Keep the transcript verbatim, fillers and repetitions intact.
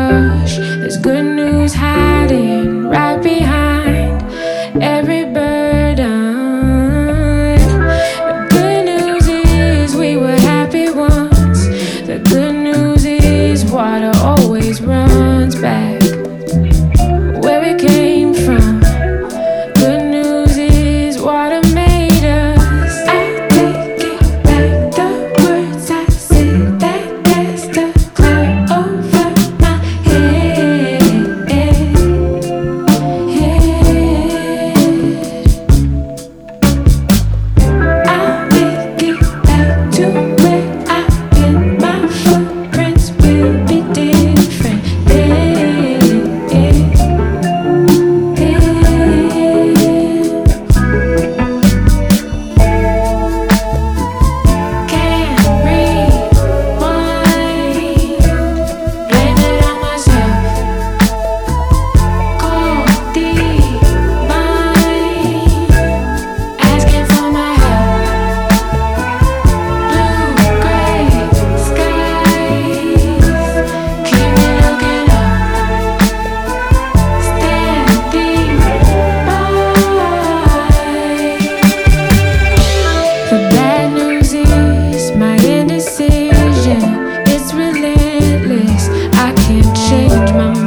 rush. There's good news hiding right behind every burden. The good news is we were happy once. The good news is water always runs back where it came from. Good news is water made us. I take it back, the words I said, that cast a cloud over my head, head. I'll take it back to where I get my footprints will be different then. Can't rewind, blame it on myself. Cold deep mind, asking for my help. Blue gray skies, keep me looking up. Standing by. The bad news is my indecision. It's relentless. I can't change my mind.